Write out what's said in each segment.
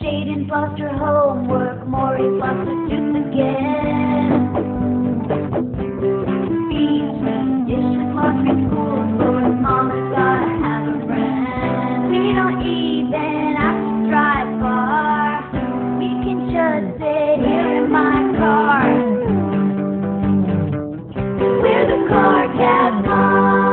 Jaden lost her homework, Maurice lost her tooth again. Between dishes, laundry, school, chores, mama's gotta have a friend. We don't even have to drive far, we can just sit here in my car. We're the CarCast Moms.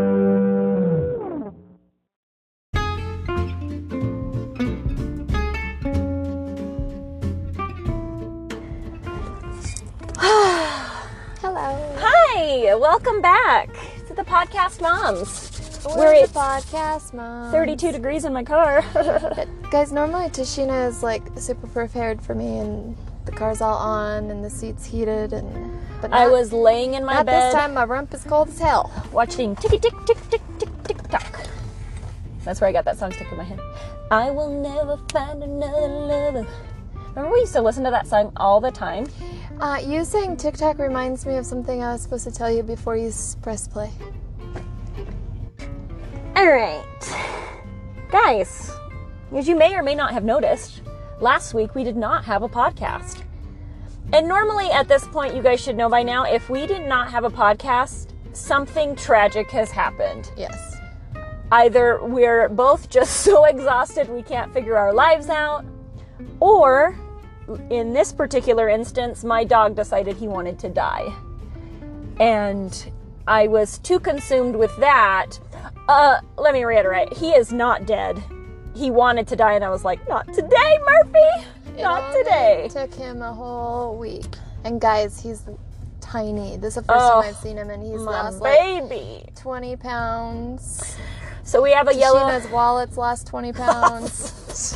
Hello. Hi, welcome back to the Podcast Moms. We're the Podcast Moms. 32 degrees in my car. Guys, normally Tashina is like super prepared for me, and the car's all on and the seat's heated, but not, I was laying in my not bed this time. My rump is cold as hell. watching ticky tick tick tick tick tick tock. That's where I got that song stuck in my head. I will never find another lover. Remember we used to listen to that song all the time? You saying TikTok reminds me of something I was supposed to tell you before you press play. Alright. Guys, as you may or may not have noticed, last week we did not have a podcast. And normally at this point, you guys should know by now, if we did not have a podcast, something tragic has happened. Yes. Either we're both just so exhausted we can't figure our lives out, or in this particular instance, my dog decided he wanted to die. And I was too consumed with that. Let me reiterate, he is not dead. He wanted to die and I was like, not today, Murphy! Not today. It took him a whole week. And guys, he's tiny. This is the first time I've seen him, and he's lost baby. like 20 pounds. So we have a yellow... Tashina's wallet's lost 20 pounds.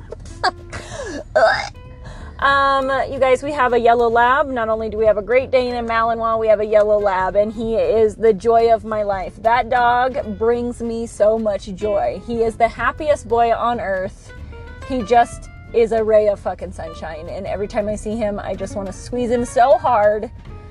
You guys, we have a yellow lab. Not only do we have a Great Dane and Malinois, we have a yellow lab, and he is the joy of my life. That dog brings me so much joy. He is the happiest boy on earth. He just is a ray of fucking sunshine, and every time I see him, I just want to squeeze him so hard.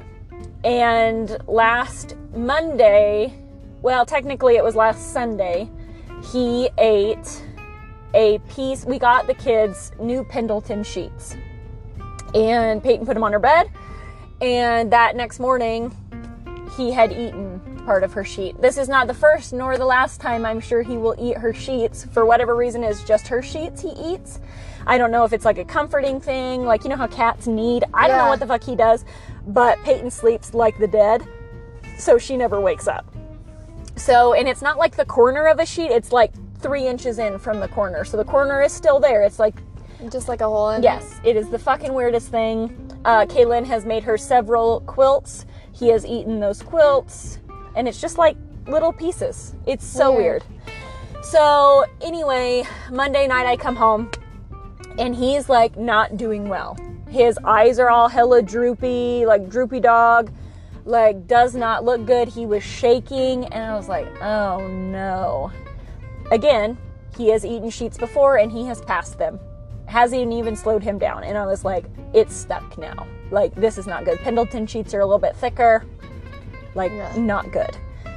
And last Monday, well, technically it was last Sunday, he ate a piece. We got the kids new Pendleton sheets, and Peyton put them on her bed, and that next morning he had eaten part of her sheet. This is not the first nor the last time I'm sure he will eat her sheets. For whatever reason, it's just her sheets he eats. I don't know if it's like a comforting thing, like, you know how cats need, I don't know what the fuck he does, but Peyton sleeps like the dead, so she never wakes up. So, and it's not like the corner of a sheet, it's like 3 inches in from the corner, so the corner is still there. It's like just like a hole in yes, it is the fucking weirdest thing. Kaylin has made her several quilts. He has eaten those quilts, and it's just like little pieces. It's so weird. So anyway, Monday night I come home, and he's like not doing well. His eyes are all hella droopy, like droopy dog, like does not look good. He was shaking, and I was like, oh no. Again, he has eaten sheets before, and he has passed them. Hasn't even slowed him down. And I was like, it's stuck now. Like, this is not good. Pendleton sheets are a little bit thicker. Like, not good.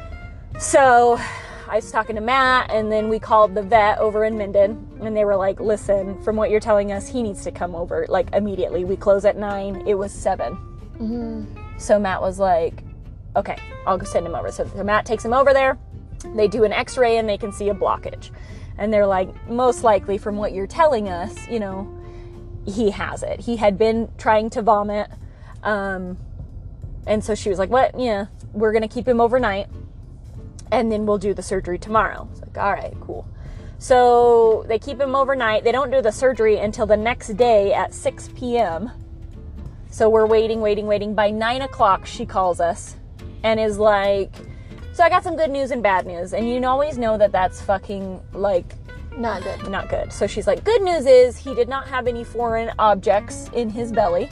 So I was talking to Matt, and then we called the vet over in Minden, and they were like, listen, from what you're telling us, he needs to come over, like, immediately. We close at 9. It was 7. Mm-hmm. So Matt was like, okay, I'll go send him over. So Matt takes him over there. They do an x-ray, and they can see a blockage. And they're like, most likely from what you're telling us, you know, he has it. He had been trying to vomit. And so she was like, what? Yeah, we're going to keep him overnight, and then we'll do the surgery tomorrow. It's like, all right, cool. So they keep him overnight. They don't do the surgery until the next day at 6 p.m. So we're waiting. By 9 o'clock, she calls us and is like, so I got some good news and bad news. And you always know that that's fucking, like, not good. Not good. So she's like, good news is he did not have any foreign objects in his belly.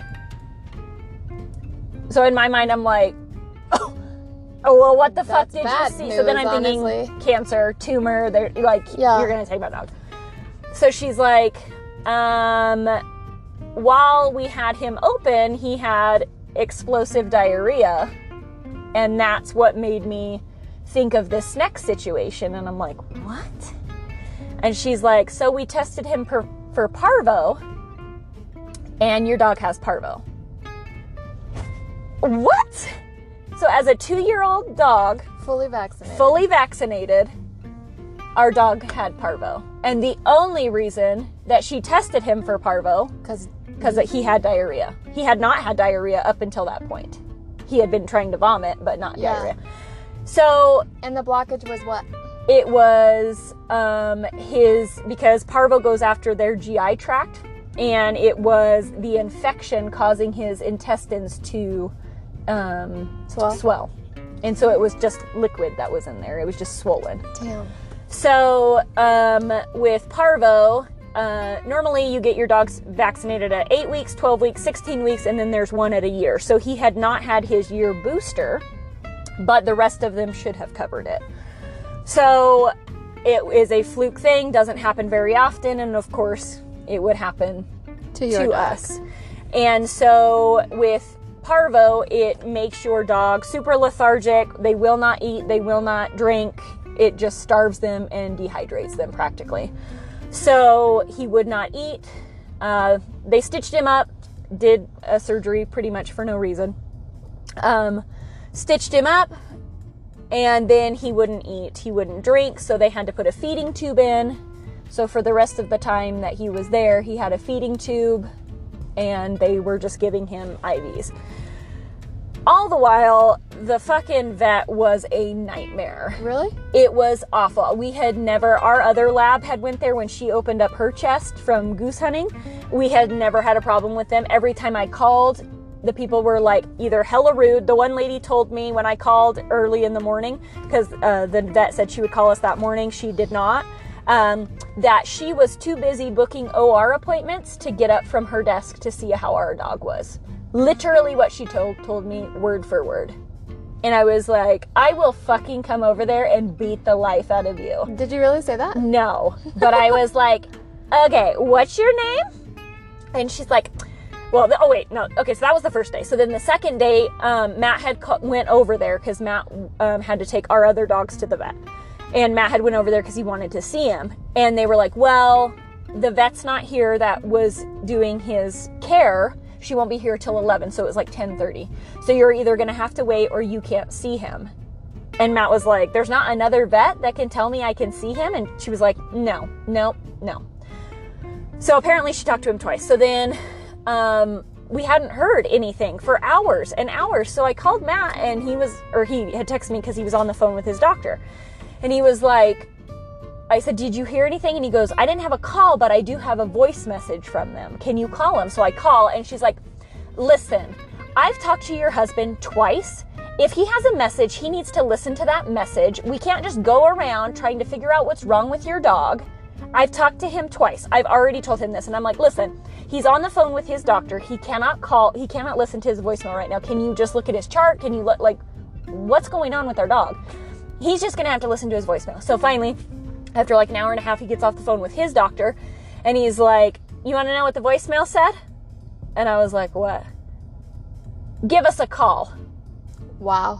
So in my mind, I'm like, oh well, what the fuck did you see? News, so then I'm thinking honestly. Cancer, tumor, they're like, you're going to take my dog. So she's like, while we had him open, he had explosive diarrhea. And that's what made me think of this next situation. And I'm like, what? And she's like, so we tested him for parvo, and your dog has parvo. What? So as a 2-year-old dog, Fully vaccinated. our dog had parvo. And the only reason that she tested him for parvo, Because because he had diarrhea. He had not had diarrhea up until that point. He had been trying to vomit, but not diarrhea. So And the blockage was what? it was because parvo goes after their GI tract, and it was the infection causing his intestines to swell. And so it was just liquid that was in there. It was just swollen. Damn. So with parvo, normally you get your dogs vaccinated at 8 weeks, 12 weeks, 16 weeks, and then there's one at a year. So he had not had his year booster, but the rest of them should have covered it. So it is a fluke thing, doesn't happen very often, and of course it would happen To us. And so with parvo, it makes your dog super lethargic. They will not eat, they will not drink. It just starves them and dehydrates them practically. So he would not eat. They stitched him up, did a surgery pretty much for no reason. Stitched him up, and then he wouldn't eat, he wouldn't drink, so they had to put a feeding tube in. So for the rest of the time that he was there, he had a feeding tube, and they were just giving him IVs. All the while, the fucking vet was a nightmare. Really? It was awful. Our other lab had went there when she opened up her chest from goose hunting. We had never had a problem with them. Every time I called, the people were like either hella rude. The one lady told me when I called early in the morning, because the vet said she would call us that morning, she did not, that she was too busy booking OR appointments to get up from her desk to see how our dog was. Literally what she told me word for word. And I was like, I will fucking come over there and beat the life out of you. Did you really say that? No. But I was like, okay, what's your name? And she's like, well, oh wait, no. Okay, so that was the first day. So then the second day, Matt went over there because Matt had to take our other dogs to the vet. And Matt had went over there because he wanted to see him. And they were like, well, the vet's not here that was doing his care. She won't be here till 11, so it was like 10:30. So you're either going to have to wait or you can't see him. And Matt was like, there's not another vet that can tell me I can see him? And she was like, no. So apparently she talked to him twice. So then we hadn't heard anything for hours and hours. So I called Matt, and he had texted me because he was on the phone with his doctor. And he was like, I said, did you hear anything? And he goes, I didn't have a call, but I do have a voice message from them. Can you call him? So I call, and she's like, listen, I've talked to your husband twice. If he has a message, he needs to listen to that message. We can't just go around trying to figure out what's wrong with your dog. I've talked to him twice. I've already told him this. And I'm like, listen, he's on the phone with his doctor. He cannot listen to his voicemail right now. Can you just look at his chart? Can you what's going on with our dog? He's just going to have to listen to his voicemail. So finally, after like an hour and a half, he gets off the phone with his doctor, and he's like, you want to know what the voicemail said? And I was like, what? Give us a call. Wow.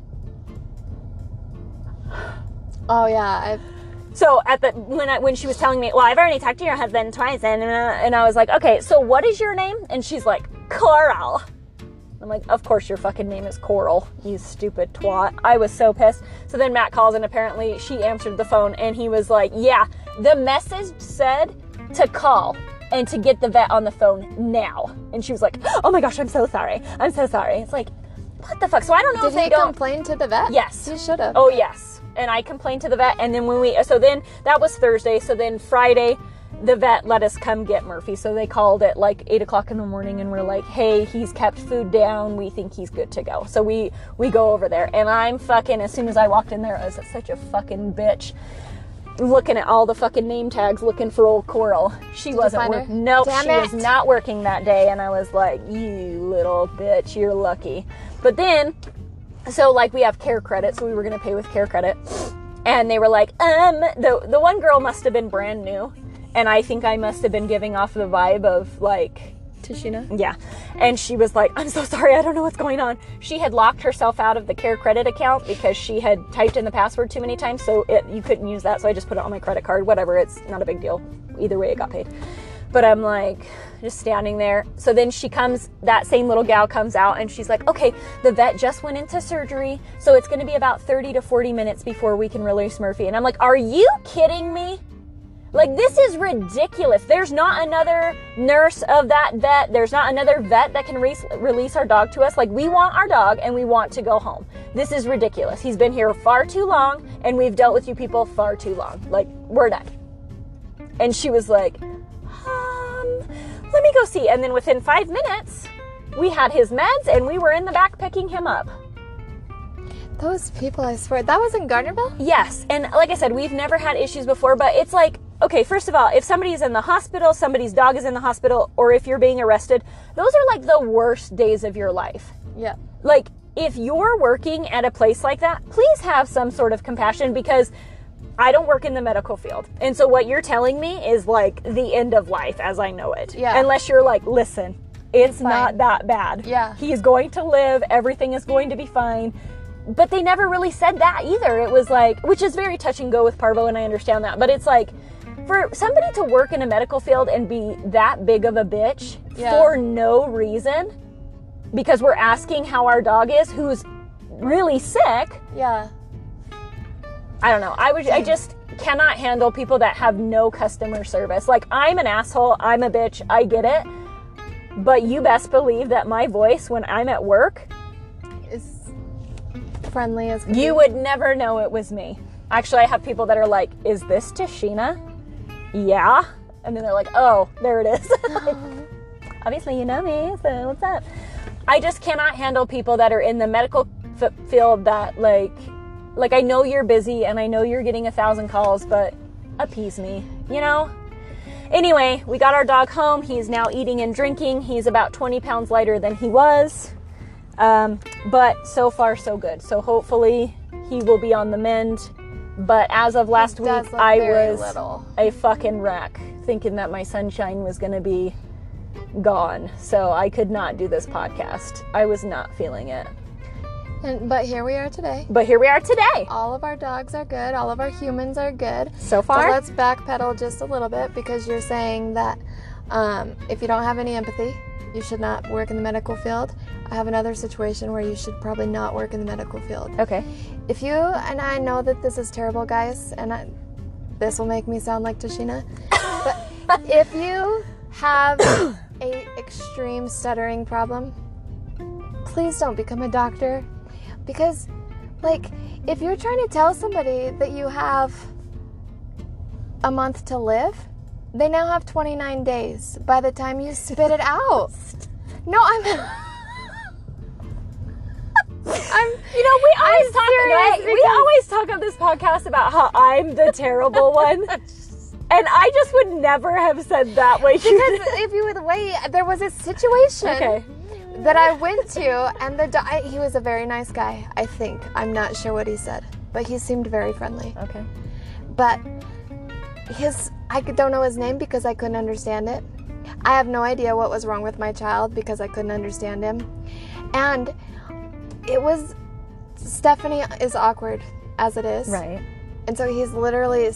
Oh yeah. So when she was telling me, well, I've already talked to your husband twice, and I was like, okay, so what is your name? And she's like, Coral. I'm like, of course your fucking name is Coral, you stupid twat. I was so pissed. So then Matt calls, and apparently she answered the phone, and he was like, yeah, the message said to call and to get the vet on the phone now. And she was like, oh my gosh, I'm so sorry. It's like, what the fuck? So I don't know if they Did he complain to the vet? Yes. He should have. Oh, yes. And I complained to the vet, and then then that was Thursday. So then Friday, the vet let us come get Murphy. So they called at like 8 o'clock in the morning, and we're like, hey, he's kept food down. We think he's good to go. So we go over there, and I'm fucking, as soon as I walked in there, I was such a fucking bitch. Looking at all the fucking name tags, looking for old Coral. She wasn't working. Nope, she was not working that day. And I was like, you little bitch, you're lucky. But then, so like we have care credit, so we were going to pay with care credit. And they were like, the one girl must have been brand new. And I think I must have been giving off the vibe of like, Tashina? Yeah. And she was like, I'm so sorry, I don't know what's going on. She had locked herself out of the care credit account because she had typed in the password too many times, so you couldn't use that, so I just put it on my credit card. Whatever, it's not a big deal. Either way, it got paid. But I'm like, just standing there. So then that same little gal comes out and she's like, okay, the vet just went into surgery, so it's going to be about 30 to 40 minutes before we can release Murphy. And I'm like, are you kidding me? Like, this is ridiculous. There's not another nurse of that vet. There's not another vet that can release our dog to us. Like, we want our dog and we want to go home. This is ridiculous. He's been here far too long and we've dealt with you people far too long. Like, we're done. And she was like, let me go see. And then within 5 minutes, we had his meds and we were in the back picking him up. Those people, I swear. That was in Gardnerville? Yes. And like I said, we've never had issues before, but it's like, okay, first of all, if somebody's in the hospital, somebody's dog is in the hospital, or if you're being arrested, those are like the worst days of your life. Yeah. Like, if you're working at a place like that, please have some sort of compassion, because I don't work in the medical field. And so what you're telling me is like the end of life as I know it. Yeah. Unless you're like, listen, it's not that bad. Yeah. He's going to live. Everything is going to be fine. But they never really said that either. It was like, which is very touch and go with Parvo, and I understand that. But it's like, for somebody to work in a medical field and be that big of a bitch for no reason, because we're asking how our dog is, who's really sick. Yeah. I don't know. I just cannot handle people that have no customer service. Like, I'm an asshole. I'm a bitch. I get it. But you best believe that my voice when I'm at work Is friendly as can you be. would never know it was me. Actually, I have people that are like, is this Tashina? Yeah. And then they're like, oh, there it is. Like, obviously you know me, so what's up? I just cannot handle people that are in the medical field that like I know you're busy and I know you're getting 1,000 calls, but appease me, you know? Anyway, we got our dog home. He's now eating and drinking. He's about 20 pounds lighter than he was. But so far so good. So hopefully he will be on the mend. But as of last week, I was a fucking wreck, thinking that my sunshine was going to be gone. So I could not do this podcast. I was not feeling it. But here we are today. All of our dogs are good. All of our humans are good. So far. But let's backpedal just a little bit, because you're saying that if you don't have any empathy, you should not work in the medical field. I have another situation where you should probably not work in the medical field. Okay. If you, and I know that this is terrible, guys, and this will make me sound like Tashina, but if you have a extreme stuttering problem, please don't become a doctor. Because, like, if you're trying to tell somebody that you have a month to live, they now have 29 days by the time you spit it out. No, I'm you know, we always talk on this podcast about how I'm the terrible one. And I just would never have said that way. Because if you would wait, there was a situation that I went to, and he was a very nice guy, I think. I'm not sure what he said, but he seemed very friendly. Okay. But I don't know his name because I couldn't understand it. I have no idea what was wrong with my child because I couldn't understand him. And Stephanie is awkward as it is. Right. And so he's literally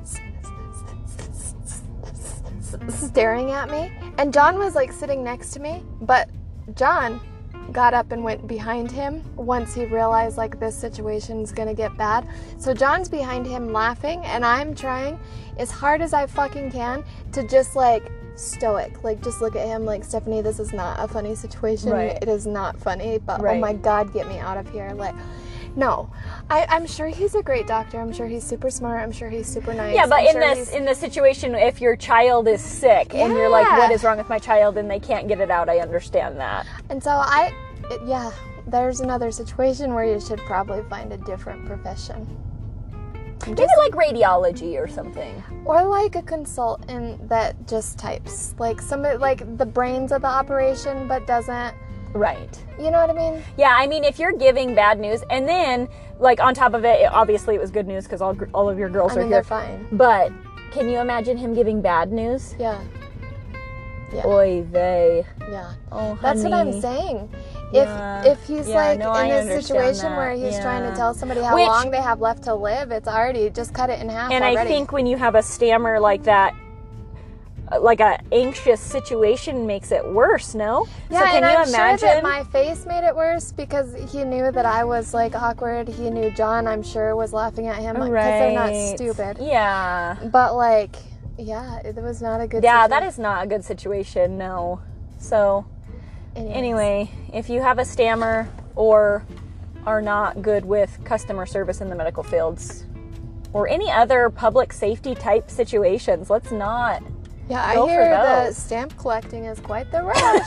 staring at me. And John was like sitting next to me, but John got up and went behind him once he realized like this situation's gonna get bad. So John's behind him laughing, and I'm trying as hard as I fucking can to just like stoic, like just look at him like, Stephanie, this is not a funny situation. Right. It is not funny, but right. Oh my God, get me out of here. Like, no, I'm sure he's a great doctor. I'm sure he's super smart. I'm sure he's super nice. Yeah, but in this situation, if your child is sick and you're like, what is wrong with my child, and they can't get it out, I understand that. And so there's another situation where you should probably find a different profession. Maybe like radiology or something. Or like a consultant that just types. Like somebody, like the brains of the operation, but doesn't. Right. You know what I mean? Yeah, I mean, if you're giving bad news, and then, like, on top of it, obviously it was good news because all of your girls are here. They're fine. But can you imagine him giving bad news? Yeah. Oy vey. Yeah. Oh, that's what I'm saying. If he's in this situation where he's trying to tell somebody how long they have left to live, it's already just cut it in half and already. I think when you have a stammer like that, like a anxious situation makes it worse, no? Yeah, so can and you I'm imagine? sure that my face made it worse because he knew that I was like awkward. He knew John, I'm sure, was laughing at him because they're not stupid. Yeah. But like, yeah, it was not a good. Yeah, situation. that is not a good situation, no. So Anyways. anyway, if you have a stammer or are not good with customer service in the medical fields or any other public safety type situations, let's not Yeah, I go for hear that those. stamp collecting is quite the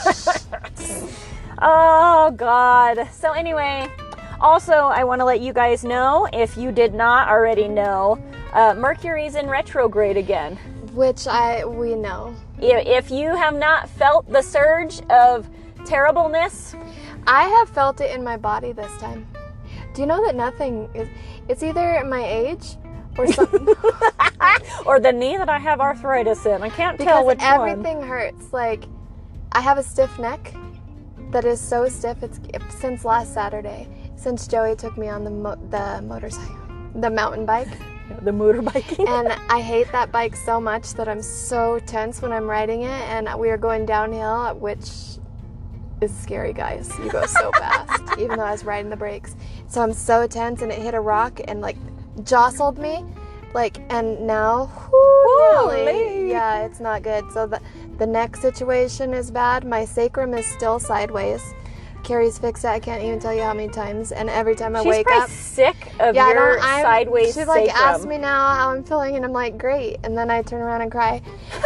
rush. Oh, God. So anyway, also, I want to let you guys know, if you did not already know, Mercury's in retrograde again. Which we know. If you have not felt the surge of terribleness, I have felt it in my body this time. Do you know that nothing is... It's either my age or something. or the knee that I have arthritis in. I can't tell Because which everything hurts. Like, I have a stiff neck that is so stiff. It's since last Saturday. Since Joey took me on the motorcycle. The mountain bike. one. The motorbiking. And I hate that bike so much that I'm so tense when I'm riding it. And we are going downhill, which is scary, guys. You go so fast, even though I was riding the brakes. So I'm so tense, and it hit a rock and like jostled me. Like, and now, Holy. yeah, it's not good. So the neck situation is bad. My sacrum is still sideways. Carrie's fixed it. I can't even tell you how many times. And every time I She's wake probably up, sick of yeah, your sideways she like sacrum. asks me now how I'm feeling, and I'm like, great. And then I turn around and cry.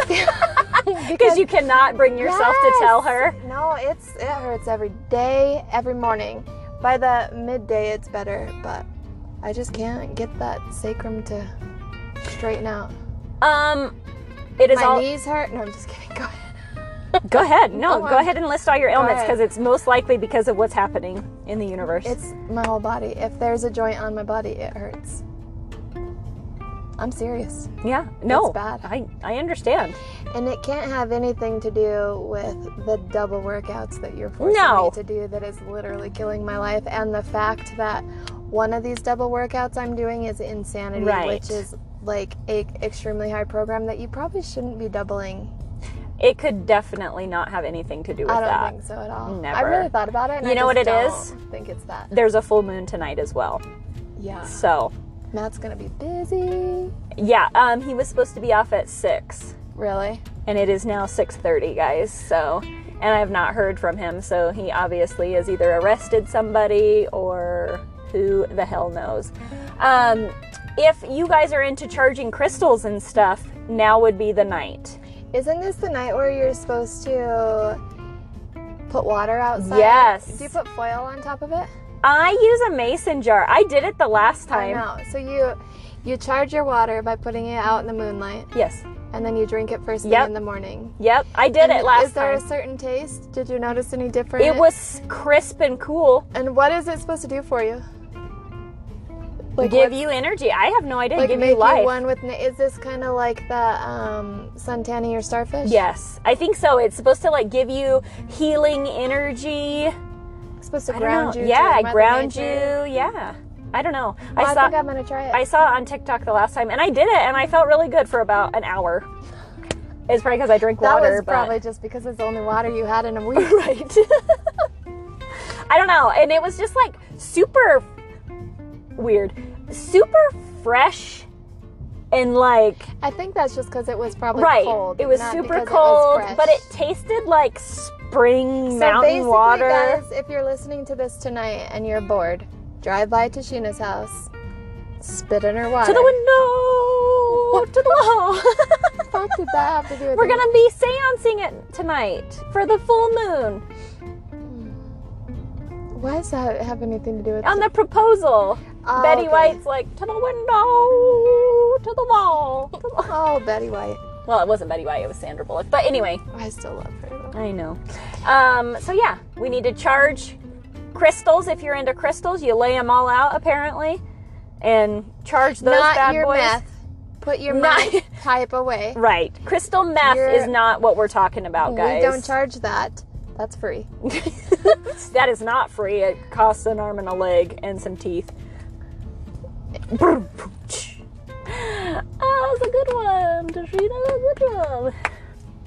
Because you cannot bring yourself to tell her. No, it hurts every day, every morning. By the midday, it's better, but I just can't get that sacrum to straighten out. It is My all. knees hurt. No, I'm just kidding. Go ahead. Go ahead. No, Go go on. ahead and list all your ailments ahead. because it's most likely because of what's happening in the universe. It's my whole body. If there's a joint on my body, it hurts. I'm serious. yeah. No. It's bad. I understand. And it can't have anything to do with the double workouts that you're forcing No. me to do that is literally killing my life. And the fact that one of these double workouts I'm doing is insanity, Right. which is like a extremely high program that you probably shouldn't be doubling. It could definitely not have anything to do with I don't that. think so at all. Never. I really thought about it. And You I know what just it don't is? think it's that. There's a full moon tonight as well. Yeah. So, Matt's going to be busy. yeah, he was supposed to be off at 6. Really? And it is now 6:30, guys. So, and I have not heard from him. So he obviously has either arrested somebody or who the hell knows. If you guys are into charging crystals and stuff, now would be the night. Isn't this the night where you're supposed to put water outside? Yes. Do you put foil on top of it? I use a mason jar. I did it the last I time. know. So you charge your water by putting it out in the moonlight, Yes. and then you drink it first thing Yep. in the morning. Yep. I did And it last Is there time. a certain taste? Did you notice any different? It was crisp and cool. And what is it supposed to do for you? Give what's- you energy. I have no idea. like Give make you life. you one with. Is this kind of like the suntanny or starfish? Yes, I think so. It's supposed to like give you healing energy. It's supposed to I don't ground know. you. Yeah, to Mother ground Nature. you. Yeah. I don't know. Well, I saw think I'm gonna try it. I saw it on TikTok the last time, and I did it, and I felt really good for about an hour. It's probably because I drink that water, was but probably just because it's the only water you had in a week. right. I don't know, and it was just like super weird, super fresh, and like I think that's just because it was probably right. cold. It was not super because cold, it was fresh. but it tasted like spring So mountain basically, water. guys, if you're listening to this tonight and you're bored, drive by Tashina's house, spit in her water. To the window, to the wall. What the fuck did that have to do with We're it? gonna be seancing it tonight for the full moon Why does that have anything to do with on the proposal. Oh, Betty okay. White's like, to the window, to the wall. To the wall. Oh, Betty White. Well, it wasn't Betty White, it was Sandra Bullock. But anyway, I still love her though. I know. So yeah, we need to charge crystals. If you're into crystals, you lay them all out apparently, and charge those Not bad your boys. meth. Put your Not- meth pipe away. Right, crystal meth You're- is not what we're talking about, guys. We don't charge that. That's free. That is not free. It costs an arm and a leg and some teeth. Oh, that was a good one, Tashina. That was a good one.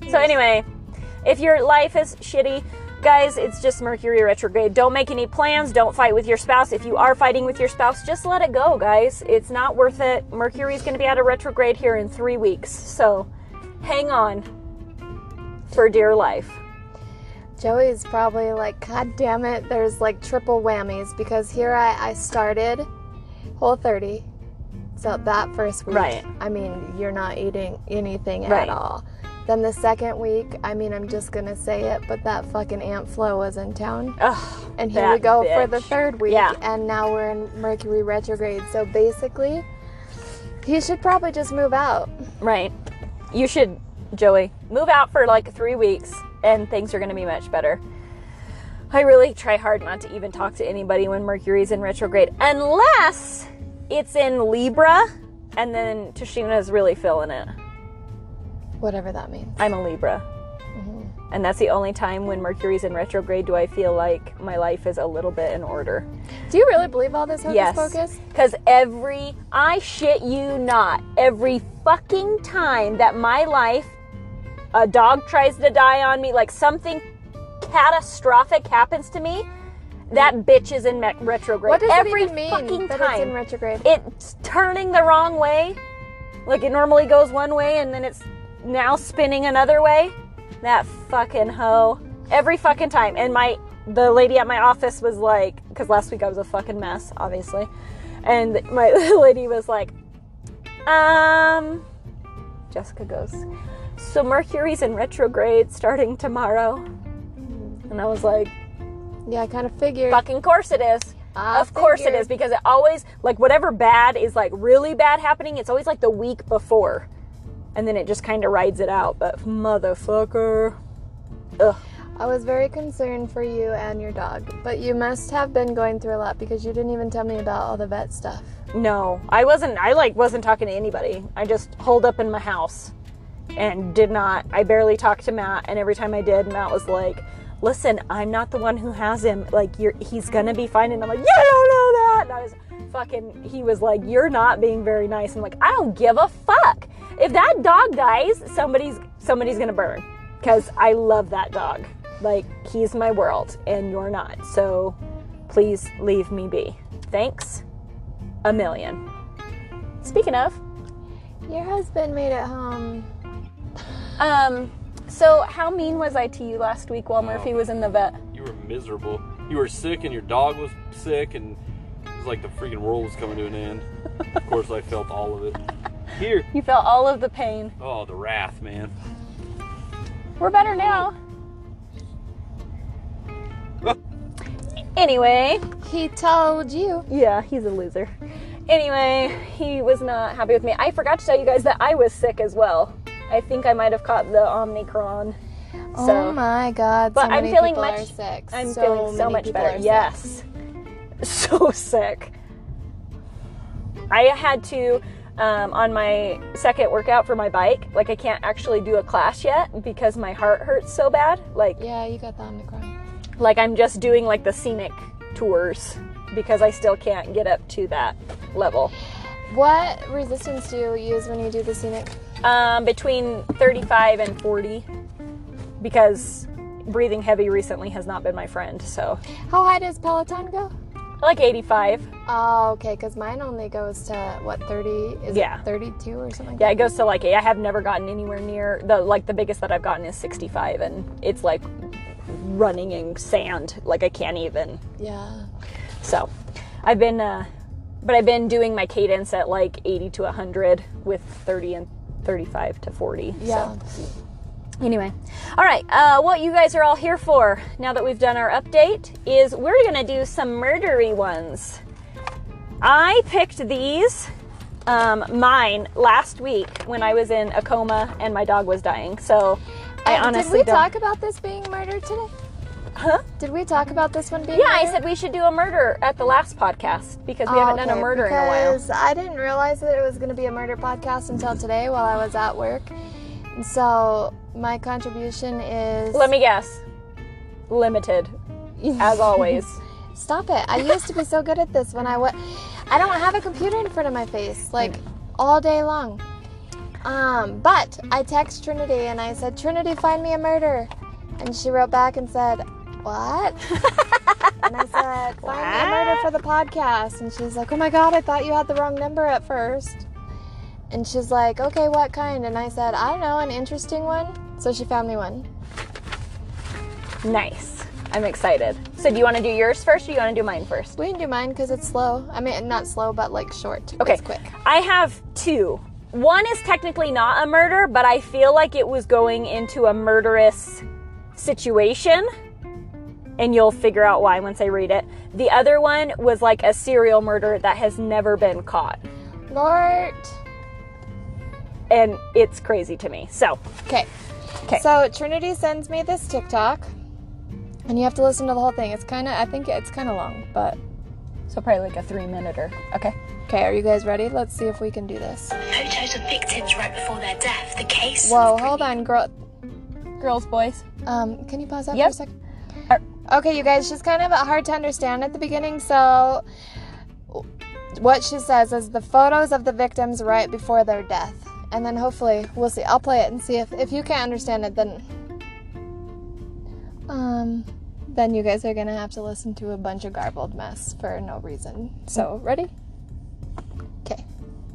So anyway, if your life is shitty, guys, it's just Mercury retrograde. Don't make any plans. Don't fight with your spouse. If you are fighting with your spouse, just let it go, guys. It's not worth it. Mercury's going to be out of retrograde here in 3 weeks. So hang on for dear life. Joey's probably like, God damn it, there's like triple whammies because here I started Whole30. So that first week, Right. I mean, you're not eating anything Right. at all. Then the second week, I mean, I'm just going to say it, but that fucking Aunt Flo was in town. Ugh, And here that we go for bitch. the third week, Yeah. and now we're in Mercury retrograde. So basically, he should probably just move out. Right. You should, Joey, move out for like 3 weeks and things are going to be much better. I really try hard not to even talk to anybody when Mercury's in retrograde, unless it's in Libra, and then Tashina's really feeling it. Whatever that means. I'm a Libra. And that's the only time when Mercury's in retrograde do I feel like my life is a little bit in order. Do you really believe all this hocus Yes. pocus? Because I shit you not, every fucking time that my life, a dog tries to die on me, like something catastrophic happens to me, that bitch is in retrograde. What does every it even mean fucking that time. it's in retrograde? It's turning the wrong way. Like it normally goes one way and then it's now spinning another way. That fucking hoe. Every fucking time. And the lady at my office was like, because last week I was a fucking mess, obviously. And my lady was like, Jessica goes, so Mercury's in retrograde starting tomorrow. And I was like, Yeah, I kind of figured. fucking course it is. I Of course it figured. is, because it always, like, whatever bad is, like, really bad happening, it's always, like, the week before. And then it just kind of rides it out. But, motherfucker. Ugh. I was very concerned for you and your dog, but you must have been going through a lot because you didn't even tell me about all the vet stuff. No, I wasn't talking to anybody. I just holed up in my house and I barely talked to Matt. And every time I did, Matt was like, listen, I'm not the one who has him. Like, he's gonna be fine. And I'm like, you don't know that. And he was like, you're not being very nice. I'm like, I don't give a fuck. If that dog dies, somebody's gonna burn. Because I love that dog. Like, he's my world and you're not. So please leave me be. Thanks a million. Speaking of, Your husband made it home. so how mean was I to you last week while Murphy was in the vet? You were miserable. You were sick and your dog was sick and it was like the freaking world was coming to an end. Of course I felt all of it. Here. You felt all of the pain. Oh, the wrath, man. We're better now. Anyway, He told you. yeah, he's a loser. Anyway, he was not happy with me. I forgot to tell you guys that I was sick as well. I think I might have caught the Omicron. Oh my God! But so I'm many feeling people much. are sick. I'm feeling so many much people better. are sick. Yes, so sick. I had to on my second workout for my bike. Like, I can't actually do a class yet because my heart hurts so bad. Like Yeah, you got the Omicron. I'm just doing like the scenic tours because I still can't get up to that level. What resistance do you use when you do the scenic? Between 35 and 40, because breathing heavy recently has not been my friend. So How high does Peloton go? like 85. Oh, okay, because mine only goes to, what, 30? Is Yeah. it 32 or something like Yeah, that? it goes to like, I have never gotten anywhere near the biggest that I've gotten is 65, and it's like running in sand. Like, I can't even. Yeah. So I've been doing my cadence at like 80 to 100 with 30 and 35 to 40. Yeah. So anyway, all right, what you guys are all here for now that we've done our update is we're gonna do some murdery ones. I picked these mine last week when I was in a coma and my dog was dying, so I honestly Did we don't. talk about this being murder today? Huh? Did we talk about this one being Yeah, murder? I said we should do a murder at the last podcast because we haven't done a murder in a while. Because I didn't realize that it was going to be a murder podcast until today while I was at work. And so my contribution is... Let me guess. Limited, as always. Stop it. I used to be so good at this when I don't have a computer in front of my face, like, all day long. But I text Trinity and I said, Trinity, find me a murder. And she wrote back and said, what? And I said, find me a murder for the podcast. And she's like, oh my God, I thought you had the wrong number at first. And she's like, okay, what kind? And I said, I don't know, an interesting one. So she found me one. Nice. I'm excited. So do you want to do yours first or do you want to do mine first? We can do mine because it's slow. I mean, not slow, but like short. Okay. It's quick. I have two. One is technically not a murder, but I feel like it was going into a murderous situation. And you'll figure out why once I read it. The other one was like a serial murder that has never been caught. Lord. And it's crazy to me. So. Okay. So Trinity sends me this TikTok. And you have to listen to the whole thing. I think it's kind of long, but. So probably like a 3-minuter. Okay. Okay, are you guys ready? Let's see if we can do this. Photos of victims right before their death. The case. Whoa, hold on, Girls, boys. Can you pause that Yep. for a second? Okay, you guys, she's kind of hard to understand at the beginning, so what she says is the photos of the victims right before their death. And then hopefully, we'll see. I'll play it and see if you can't understand it, then you guys are going to have to listen to a bunch of garbled mess for no reason. So, ready? Okay.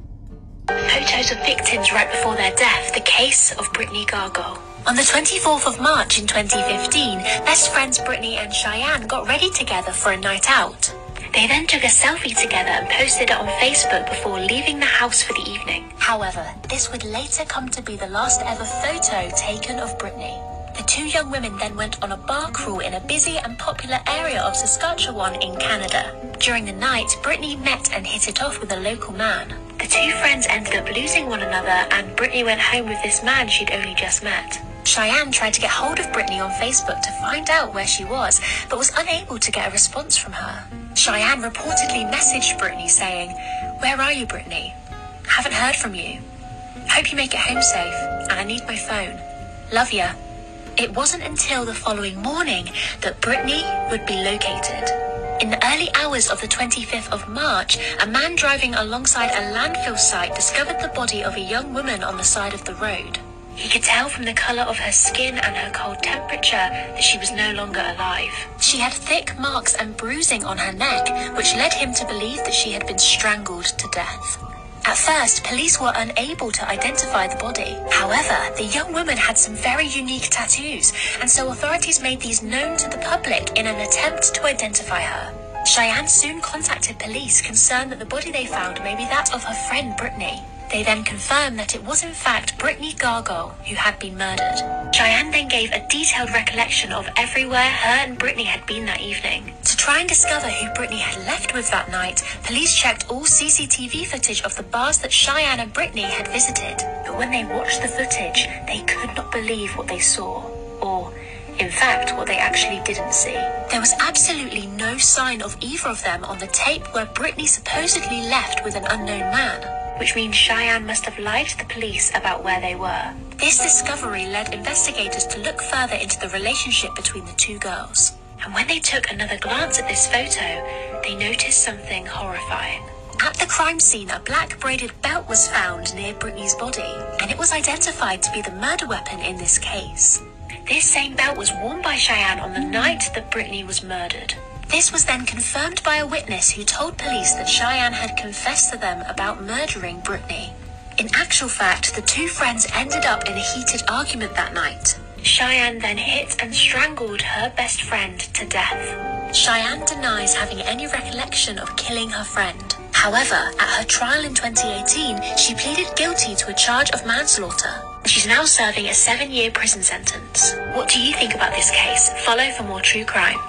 Photos of victims right before their death. The case of Brittany Gargle. On the 24th of March in 2015, best friends Brittany and Cheyenne got ready together for a night out. They then took a selfie together and posted it on Facebook before leaving the house for the evening. However, this would later come to be the last ever photo taken of Brittany. The two young women then went on a bar crawl in a busy and popular area of Saskatchewan in Canada. During the night, Brittany met and hit it off with a local man. The two friends ended up losing one another and Brittany went home with this man she'd only just met. Cheyenne tried to get hold of Brittany on Facebook to find out where she was, but was unable to get a response from her. Cheyenne reportedly messaged Brittany saying, "Where are you, Brittany? Haven't heard from you. Hope you make it home safe, and I need my phone. Love ya." It wasn't until the following morning that Brittany would be located. In the early hours of the 25th of March, a man driving alongside a landfill site discovered the body of a young woman on the side of the road. He could tell from the colour of her skin and her cold temperature that she was no longer alive. She had thick marks and bruising on her neck, which led him to believe that she had been strangled to death. At first, police were unable to identify the body. However, the young woman had some very unique tattoos, and so authorities made these known to the public in an attempt to identify her. Cheyenne soon contacted police concerned that the body they found may be that of her friend Brittany. They then confirmed that it was in fact Brittany Gargle who had been murdered. Cheyenne then gave a detailed recollection of everywhere her and Brittany had been that evening. To try and discover who Brittany had left with that night, police checked all CCTV footage of the bars that Cheyenne and Brittany had visited. But when they watched the footage, they could not believe what they saw. Or, in fact, what they actually didn't see. There was absolutely no sign of either of them on the tape where Brittany supposedly left with an unknown man, which means Cheyenne must have lied to the police about where they were. This discovery led investigators to look further into the relationship between the two girls. And when they took another glance at this photo, they noticed something horrifying. At the crime scene, a black braided belt was found near Brittany's body, and it was identified to be the murder weapon in this case. This same belt was worn by Cheyenne on the night that Brittany was murdered. This was then confirmed by a witness who told police that Cheyenne had confessed to them about murdering Brittany. In actual fact, the two friends ended up in a heated argument that night. Cheyenne then hit and strangled her best friend to death. Cheyenne denies having any recollection of killing her friend. However, at her trial in 2018, she pleaded guilty to a charge of manslaughter. She's now serving a 7-year prison sentence. What do you think about this case? Follow for more true crime.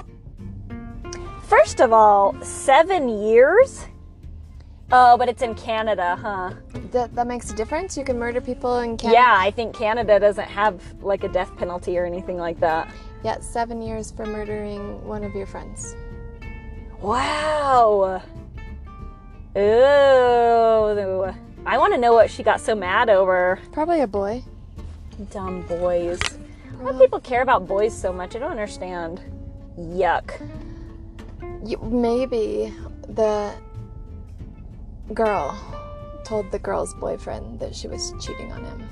First of all, 7 years? Oh, but it's in Canada, huh? That makes a difference? You can murder people in Canada? Yeah, I think Canada doesn't have like a death penalty or anything like that. Yeah, 7 years for murdering one of your friends. Wow. Ooh. I want to know what she got so mad over. Probably a boy. Dumb boys. Why do people care about boys so much? I don't understand. Yuck. Maybe the girl told the girl's boyfriend that she was cheating on him.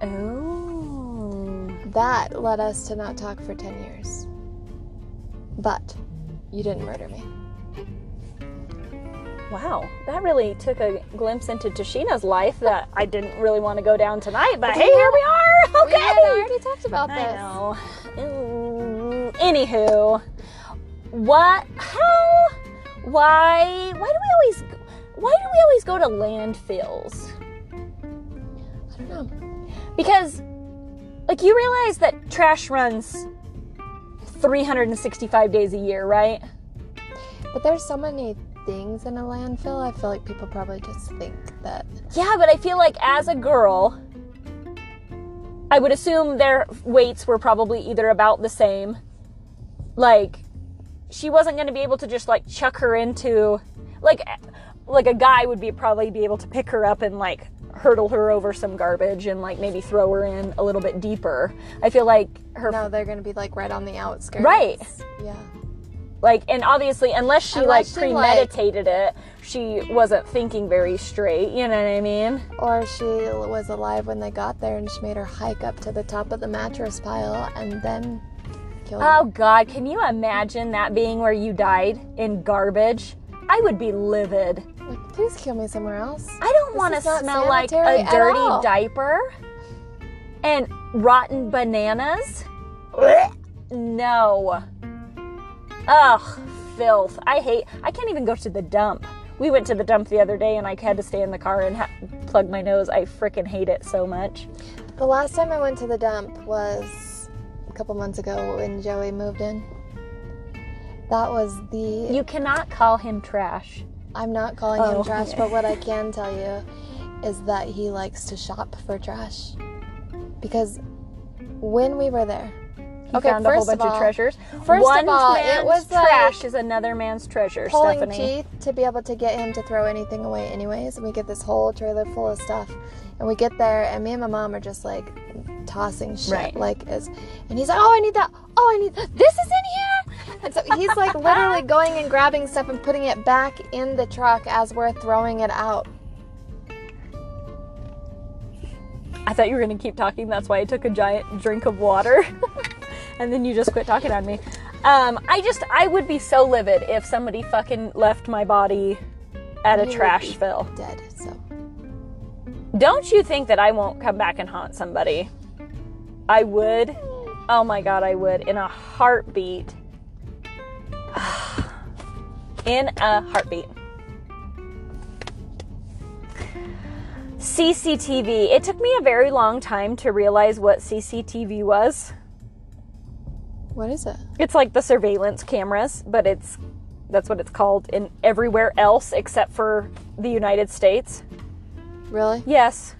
Oh. That led us to not talk for 10 years. But you didn't murder me. Wow, that really took a glimpse into Tashina's life that I didn't really want to go down tonight, but hey, here we are! We Okay! had already talked about this. I know. Anywho, why do we always go to landfills? I don't know. Because, like, you realize that trash runs 365 days a year, right? But there's so many things in a landfill, I feel like people probably just think that. Yeah, but I feel like as a girl, I would assume their weights were probably either about the same. Like, she wasn't going to be able to just, like, chuck her into, like a guy would probably be able to pick her up and, like, hurdle her over some garbage and, like, maybe throw her in a little bit deeper. I feel like No, they're going to be, like, right on the outskirts. Right. Yeah. Like, and obviously, unless she Unless she, premeditated it, she wasn't thinking very straight, you know what I mean? Or she was alive when they got there and she made her hike up to the top of the mattress pile and then killed her. Oh, God, can you imagine that being where you died in garbage? I would be livid. Like, please kill me somewhere else. I don't This want to is not smell like sanitary a at dirty all. diaper and rotten bananas. No. Ugh, filth. I can't even go to the dump. We went to the dump the other day and I had to stay in the car and plug my nose. I freaking hate it so much. The last time I went to the dump was a couple months ago when Joey moved in. That was the... You cannot call him trash. I'm not calling Oh. him trash, but what I can tell you is that he likes to shop for trash. Because when we were there... He found a whole bunch of treasures. First One of all, man's it was trash like is another man's treasure, pulling Stephanie. teeth to be able to get him to throw anything away anyways. And we get this whole trailer full of stuff. And we get there, and me and my mom are just, like, tossing shit. Right. And he's like, oh, I need that. Oh, I need that. This is in here. And so he's, like, literally going and grabbing stuff and putting it back in the truck as we're throwing it out. I thought you were going to keep talking. That's why I took a giant drink of water. And then you just quit talking on me. I would be so livid if somebody fucking left my body at a You would trash be fill. Dead, so. Don't you think that I won't come back and haunt somebody? I would. Oh my God, I would. In a heartbeat. In a heartbeat. CCTV. It took me a very long time to realize what CCTV was. What is it? It's like the surveillance cameras, but that's what it's called in everywhere else except for the United States. Really? Yes.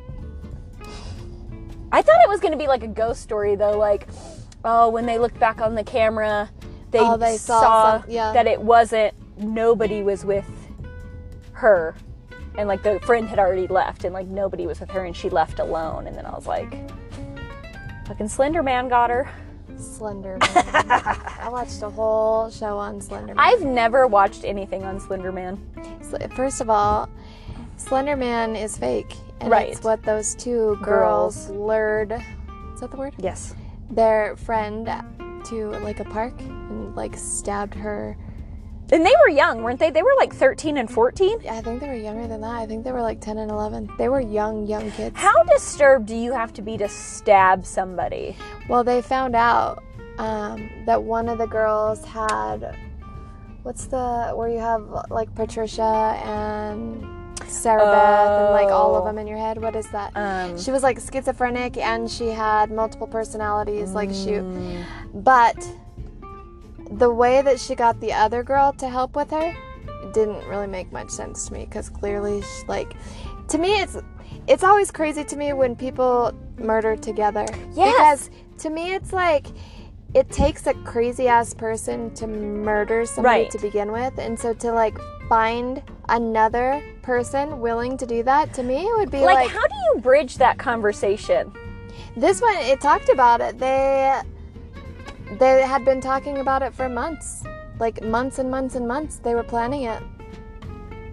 I thought it was going to be like a ghost story though, like, oh, when they looked back on the camera, they saw yeah. that it wasn't, nobody was with her. And like the friend had already left and like nobody was with her and she left alone. And then I was like, fucking Slender Man got her. Slender Man. I watched a whole show on Slender Man. I've never watched anything on Slender Man. First of all, Slender Man is fake. And Right. it's what those two girls lured, is that the word? Yes. Their friend to like a park and like stabbed her. And they were young, weren't they? They were like 13 and 14. I think they were younger than that. I think they were like 10 and 11. They were young kids. How disturbed do you have to be to stab somebody? Well, they found out that one of the girls had, where you have like Patricia and Sarah Beth and like all of them in your head. What is that? She was like schizophrenic and she had multiple personalities. But the way that she got the other girl to help with her didn't really make much sense to me because clearly, to me, it's always crazy to me when people murder together. Yes. Because to me, it's like it takes a crazy ass person to murder somebody Right. to begin with, and so to like find another person willing to do that, to me, it would be Like, how do you bridge that conversation? this one. It talked about it. They had been talking about it for months. Like months and months and months. They were planning it.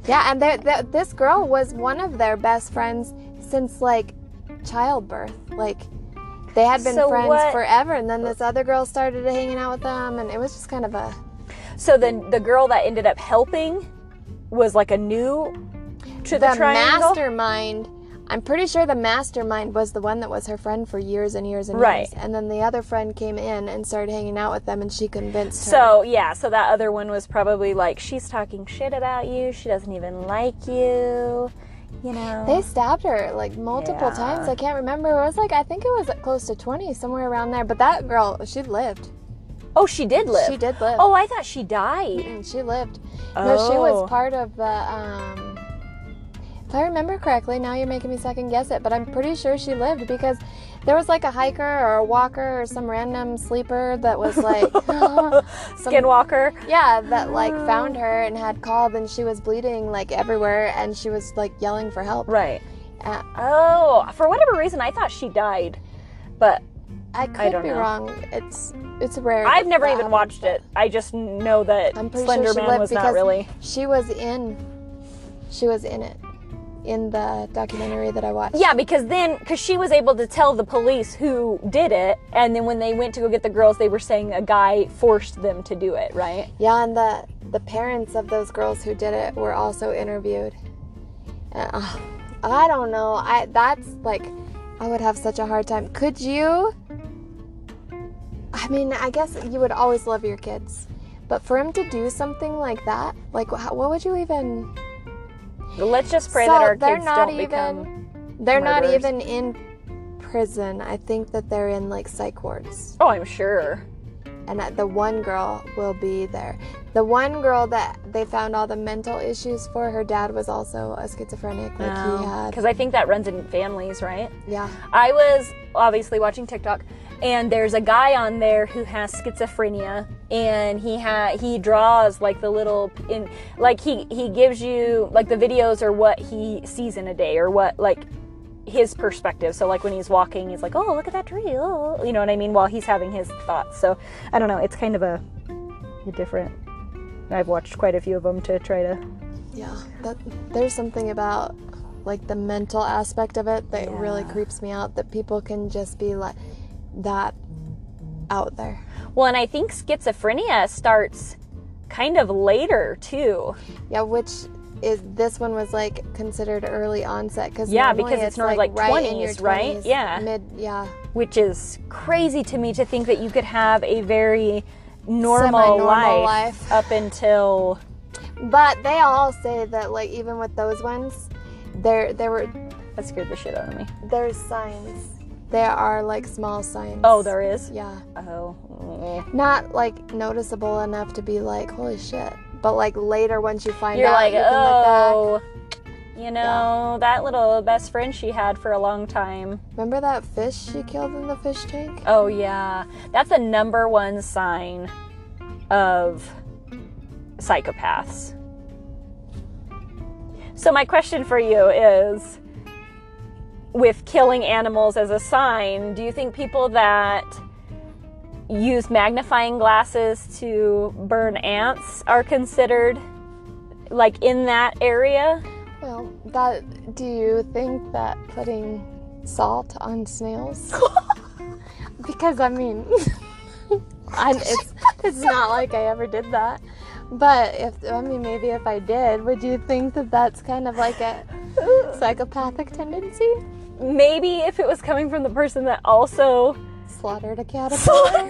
Yeah, and this girl was one of their best friends since like childbirth. Like they had been So friends what- forever, and then this other girl started hanging out with them, and it was just kind of a So then the girl that ended up helping was like a new to the triangle? mastermind. I'm pretty sure the mastermind was the one that was her friend for years and years and Right. years. And then the other friend came in and started hanging out with them, and she convinced her. So, yeah, so that other one was probably like, she's talking shit about you. She doesn't even like you, you know. They stabbed her like multiple Yeah. times. I can't remember. It was like, I think it was close to 20, somewhere around there. But that girl, she lived. Oh, she did live. She did live. Oh, I thought she died. And she lived. No, she Oh. was part of the, if I remember correctly, now you're making me second guess it, but I'm pretty sure she lived because there was like a hiker or a walker or some random sleeper that was like, Skinwalker. yeah, that like found her and had called, and she was bleeding like everywhere, and she was like yelling for help. Right. Uh, Oh, for whatever reason, I thought she died. But I could don't be know. wrong. It's rare. I've never that even happens, watched but it. I just know that I'm pretty Slender sure she Man lived was not because really. She was in it in the documentary that I watched. Yeah, because she was able to tell the police who did it, and then when they went to go get the girls, they were saying a guy forced them to do it, right? Yeah, and the parents of those girls who did it were also interviewed. I don't know. That's like, I would have such a hard time. Could you? I mean, I guess you would always love your kids, but for him to do something like that, like, what would you even? Let's just pray So that our they're kids not don't become. They're not murderers. even in prison. I think that they're in like psych wards. Oh, I'm sure. And the one girl will be there. The one girl that they found all the mental issues for, her dad was also a schizophrenic. Like he had. Because I think that runs in families, right? Yeah. I was obviously watching TikTok, and there's a guy on there who has schizophrenia, and he draws like the little he gives you like the videos or what he sees in a day or what like his perspective. So like when he's walking, he's like, oh, look at that tree, oh, you know what I mean, while he's having his thoughts. So I don't know, it's kind of a different. I've watched quite a few of them to try to. Yeah. There's something about like the mental aspect of it that really creeps me out, that people can just be like that out there. Well, and I think schizophrenia starts kind of later too. Yeah, which is, this one was like considered early onset because Because it's normally like right in 20s, your right? 20s, Yeah. Yeah. Which is crazy to me to think that you could have a very normal Semi-normal life up until. But they all say that like even with those ones, there were That scared the shit out of me. there's signs. There are like small signs. Oh, there is? Yeah. Oh. Not like noticeable enough to be like, holy shit. But like later once you find You're out, like, you can oh, you know, that little best friend she had for a long time. look back. Remember that fish she killed in the fish tank? Oh, yeah. That's the number one sign of psychopaths. So my question for you is, with killing animals as a sign, do you think people that use magnifying glasses to burn ants are considered like in that area? Well, do you think that putting salt on snails? Because I mean, it's not like I ever did that. But maybe if I did, would you think that that's kind of like a psychopathic tendency? Maybe if it was coming from the person that also Slaughtered a caterpillar?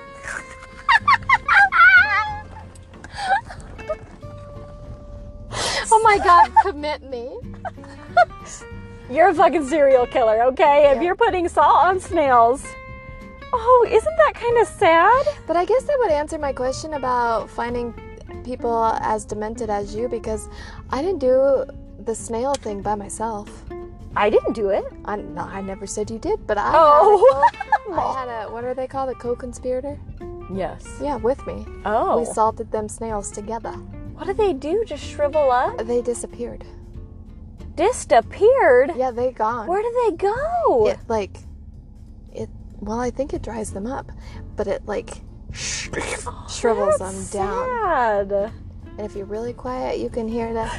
Oh my god, commit me. You're a fucking serial killer, okay? If Yeah. you're putting salt on snails. Oh, isn't that kind of sad? But I guess that would answer my question about finding people as demented as you, because I didn't do the snail thing by myself. I didn't do it. I never said you did, but I had a, what are they called? A co-conspirator? Yes. Yeah, with me. Oh. We salted them snails together. What did they do? Just shrivel up? They disappeared. Disappeared? Yeah, they gone. Where did they go? Well, I think it dries them up, but it like shrivels them down. Sad. And if you're really quiet, you can hear that.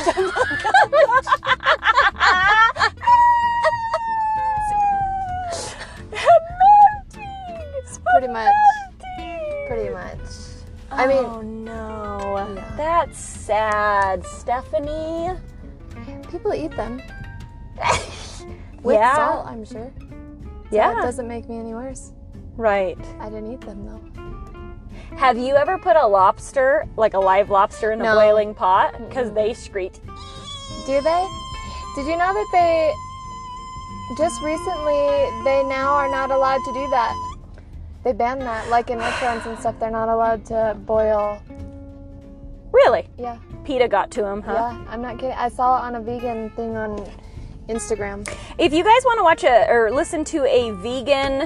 Pretty much. I mean, oh no, Yeah. that's sad, Stephanie. people eat them. With Yeah. salt, I'm sure. So Yeah. it doesn't make me any worse. Right. I didn't eat them, though. Have you ever put a lobster, like a live lobster, in a No. boiling pot? Because they screech. Do they? Did you know that they, just recently, they now are not allowed to do that? They banned that. Like in restaurants and stuff, they're not allowed to boil. Really? Yeah. PETA got to him, huh? Yeah, I'm not kidding. I saw it on a vegan thing on Instagram. If you guys want to watch or listen to a vegan,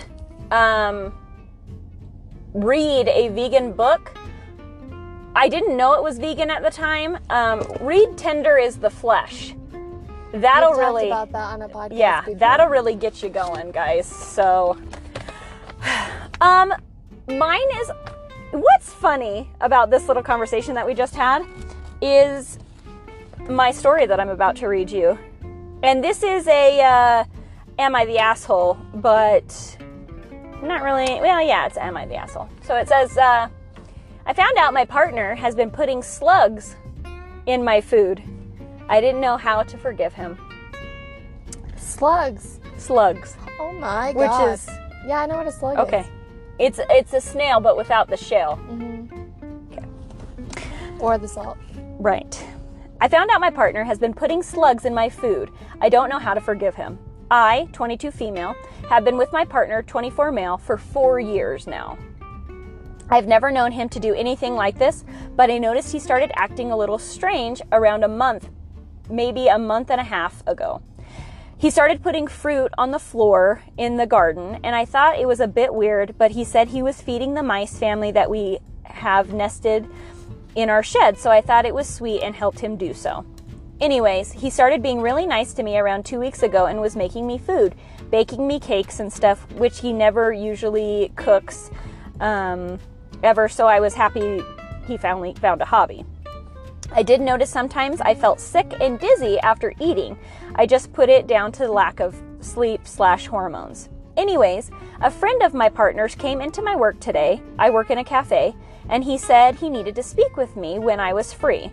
read a vegan book, I didn't know it was vegan at the time. Read Tender is the Flesh. That'll We've talked really, about that on a podcast yeah, before. that'll really get you going, guys. So, mine is, what's funny about this little conversation that we just had is my story that I'm about to read you. And this is a, am I the asshole? But not really, well, yeah, it's am I the asshole? So it says, I found out my partner has been putting slugs in my food. I didn't know how to forgive him. Slugs. Slugs. Oh my Which god. is, Yeah, I know what a slug okay. It's a snail, but without the shell. is. Or the salt. Right. I found out my partner has been putting slugs in my food. I don't know how to forgive him. I, 22 female, have been with my partner, 24 male, for 4 years now. I've never known him to do anything like this, but I noticed he started acting a little strange around a month, maybe a month and a half ago. He started putting fruit on the floor in the garden, and I thought it was a bit weird, but he said he was feeding the mice family that we have nested in our shed, so I thought it was sweet and helped him do so. Anyways, he started being really nice to me around 2 weeks ago and was making me food, baking me cakes and stuff, which he never usually cooks ever, so I was happy he finally found a hobby. I did notice sometimes I felt sick and dizzy after eating. I just put it down to the lack of sleep/hormones. Anyways, a friend of my partner's came into my work today. I work in a cafe, and he said he needed to speak with me when I was free.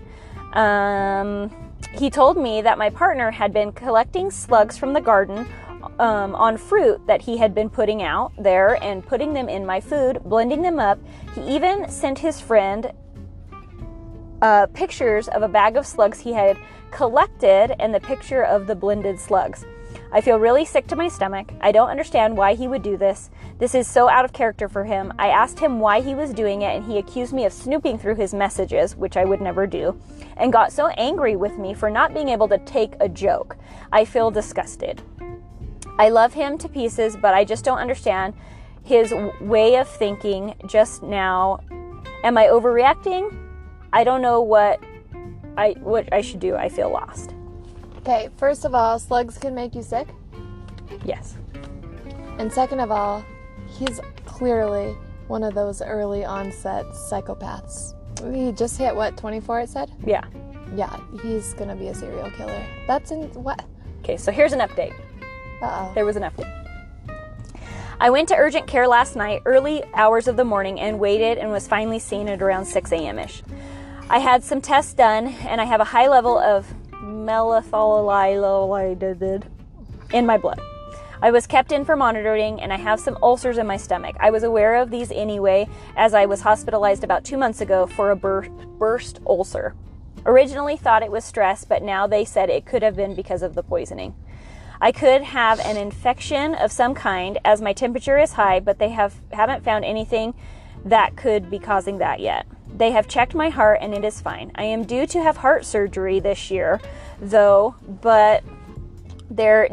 He told me that my partner had been collecting slugs from the garden on fruit that he had been putting out there and putting them in my food, blending them up. He even sent his friend pictures of a bag of slugs he had collected and the picture of the blended slugs. I feel really sick to my stomach. I don't understand why he would do this. This is so out of character for him. I asked him why he was doing it, and he accused me of snooping through his messages, which I would never do, and got so angry with me for not being able to take a joke. I feel disgusted. I love him to pieces, but I just don't understand his way of thinking just now. Am I overreacting? I don't know what I should do. I feel lost. Okay, first of all, slugs can make you sick. Yes. And second of all, he's clearly one of those early onset psychopaths. He just hit, what, 24 it said? Yeah. Yeah, he's gonna be a serial killer. That's in, what? Okay, so here's an update. Uh-oh. There was an update. I went to urgent care last night, early hours of the morning, and waited and was finally seen at around 6 a.m.-ish. I had some tests done, and I have a high level of methylphenidate in my blood. I was kept in for monitoring, and I have some ulcers in my stomach. I was aware of these anyway, as I was hospitalized about 2 months ago for a burst ulcer. Originally thought it was stress, but now they said it could have been because of the poisoning. I could have an infection of some kind, as my temperature is high, but they haven't found anything that could be causing that yet. They have checked my heart, and it is fine. I am due to have heart surgery this year, though, but they're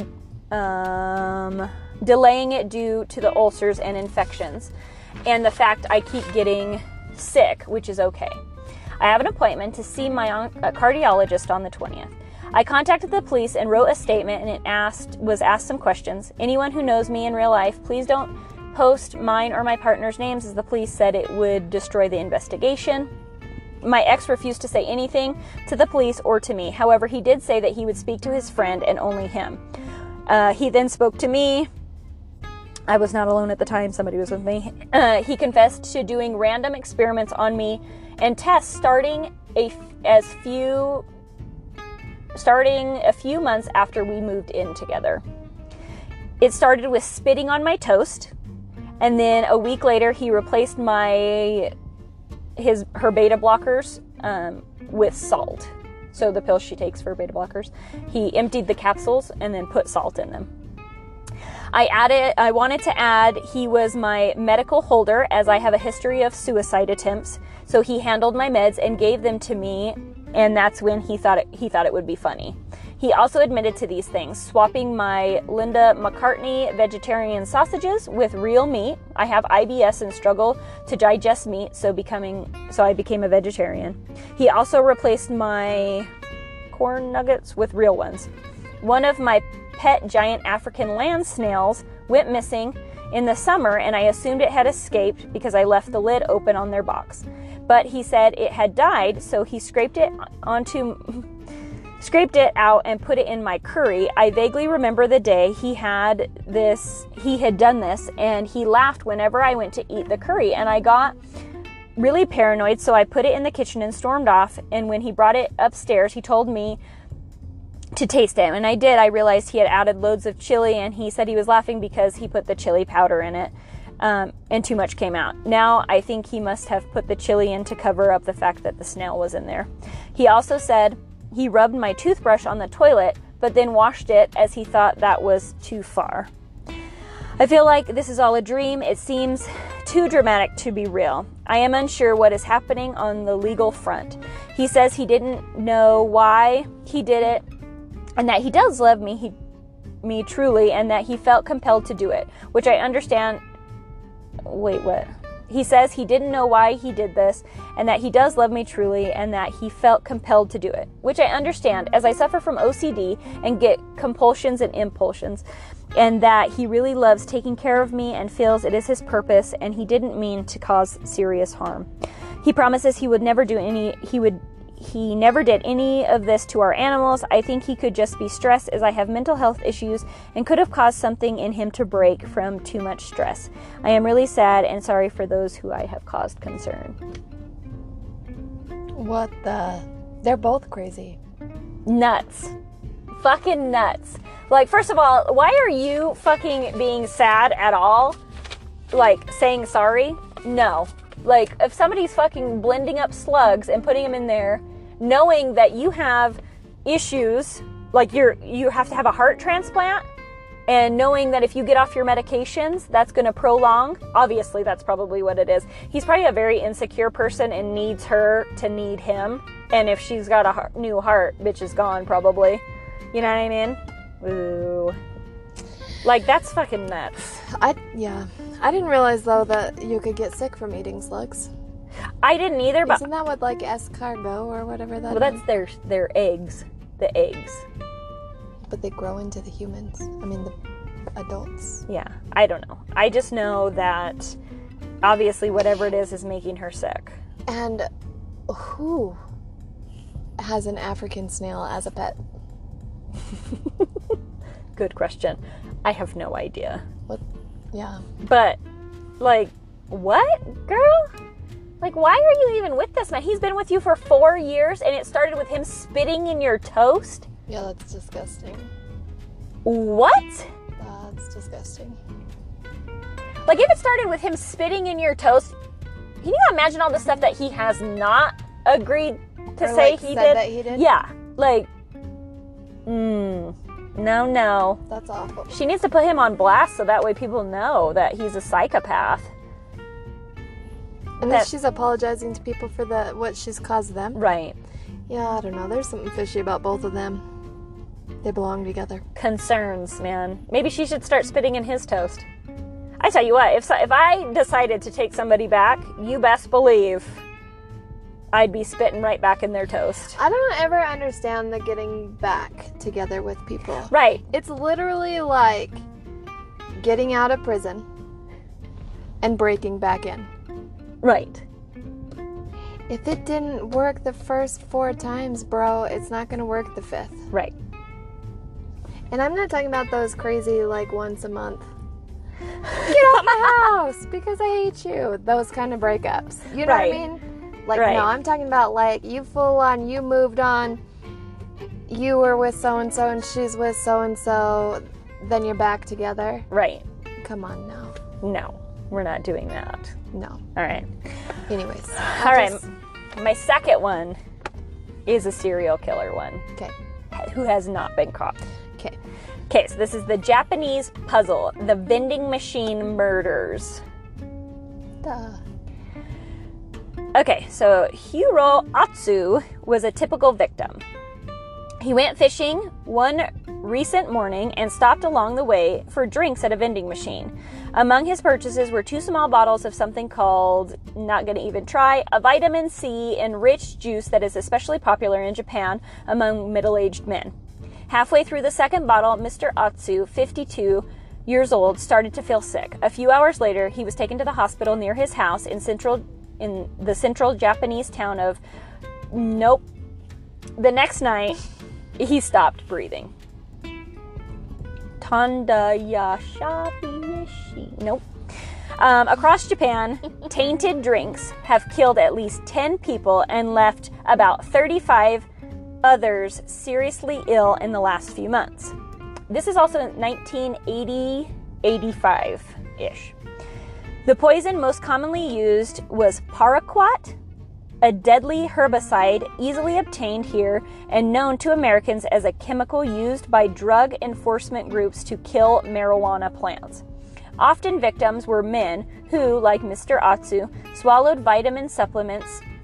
delaying it due to the ulcers and infections, and the fact I keep getting sick, which is okay. I have an appointment to see my cardiologist on the 20th. I contacted the police and wrote a statement, and was asked some questions. Anyone who knows me in real life, please don't post mine or my partner's names, as the police said it would destroy the investigation. My ex refused to say anything to the police or to me. However, he did say that he would speak to his friend and only him. He then spoke to me. I was not alone at the time. Somebody was with me. He confessed to doing random experiments on me and tests starting a few months after we moved in together. It started with spitting on my toast, and then a week later he replaced her beta blockers with salt. So the pills she takes for beta blockers, he emptied the capsules and then put salt in them. I wanted to add he was my medical holder, as I have a history of suicide attempts. So he handled my meds and gave them to me, and that's when he thought it would be funny. He also admitted to these things, swapping my Linda McCartney vegetarian sausages with real meat. I have IBS and struggle to digest meat, so I became a vegetarian. He also replaced my corn nuggets with real ones. One of my pet giant African land snails went missing in the summer, and I assumed it had escaped because I left the lid open on their box. But he said it had died, so he scraped it out and put it in my curry. I vaguely remember the day he had done this, and he laughed whenever I went to eat the curry, and I got really paranoid, so I put it in the kitchen and stormed off. And when he brought it upstairs, he told me to taste it, and I did. I realized he had added loads of chili, and he said he was laughing because he put the chili powder in it, and too much came out. Now I think he must have put the chili in to cover up the fact that the snail was in there. He also said he rubbed my toothbrush on the toilet, but then washed it as he thought that was too far. I feel like this is all a dream. It seems too dramatic to be real. I am unsure what is happening on the legal front. He says he didn't know why he did it, and that he does love me truly, and that he felt compelled to do it, which I understand. Wait, what? He says he didn't know why he did this, and that he does love me truly, and that he felt compelled to do it, which I understand, as I suffer from OCD and get compulsions and impulsions, and that he really loves taking care of me and feels it is his purpose, and he didn't mean to cause serious harm. He promises he never did any of this to our animals. I think he could just be stressed, as I have mental health issues and could have caused something in him to break from too much stress. I am really sad and sorry for those who I have caused concern. What the? They're both crazy. Nuts. Fucking nuts. Like, first of all, why are you fucking being sad at all? Like, saying sorry? No. Like, if somebody's fucking blending up slugs and putting them in there, knowing that you have issues, like you have to have a heart transplant, and knowing that if you get off your medications, that's going to prolong, obviously that's probably what it is. He's probably a very insecure person and needs her to need him. And if she's got a new heart, bitch is gone probably. You know what I mean? Ooh. Like, that's fucking nuts. I didn't realize, though, that you could get sick from eating slugs. I didn't either, but... Isn't that what, like, escargot or whatever that is? Well, that's their eggs. The eggs. But they grow into the humans. I mean, the adults. Yeah, I don't know. I just know that, obviously, whatever it is making her sick. And who has an African snail as a pet? Good question. I have no idea. What? Yeah. But, like, what, girl? Like, why are you even with this man? He's been with you for 4 years, and it started with him spitting in your toast? Yeah, that's disgusting. What? That's disgusting. Like, if it started with him spitting in your toast, can you imagine all the stuff that he has not agreed to Or, say like, he said did? that he did? Yeah. Like, no. That's awful. She needs to put him on blast so that way people know that he's a psychopath. And then she's apologizing to people for what she's caused them. Right. Yeah, I don't know. There's something fishy about both of them. They belong together. Concerns, man. Maybe she should start spitting in his toast. I tell you what, if I decided to take somebody back, you best believe I'd be spitting right back in their toast. I don't ever understand the getting back together with people. Right. It's literally like getting out of prison and breaking back in. Right. If it didn't work the first 4 times, bro, it's not going to work the 5th. Right. And I'm not talking about those crazy, like, once a month. Get out my house because I hate you. Those kind of breakups. You know Right. what I mean? Like, Right. no, I'm talking about, like, you full on, you moved on, you were with so-and-so and she's with so-and-so, then you're back together. Right. Come on, no. No, we're not doing that. No. All right. Anyways. All right. My second one is a serial killer one Okay. who has not been caught. Okay. Okay, so this is the Japanese puzzle, the vending machine murders. Duh. Okay, so Hiro Atsu was a typical victim. He went fishing one recent morning and stopped along the way for drinks at a vending machine. Among his purchases were 2 small bottles of something called, not gonna even try, a vitamin C enriched juice that is especially popular in Japan among middle-aged men. Halfway through the second bottle, Mr. Atsu, 52 years old, started to feel sick. A few hours later, he was taken to the hospital near his house in the central Japanese town of Nope. The next night, he stopped breathing. Tandayashabishi. Nope. Across Japan, tainted drinks have killed at least 10 people and left about 35 others seriously ill in the last few months. This is also 1985-ish. The poison most commonly used was paraquat, a deadly herbicide easily obtained here and known to Americans as a chemical used by drug enforcement groups to kill marijuana plants. Often victims were men who, like Mr. Atsu, swallowed vitamin supplement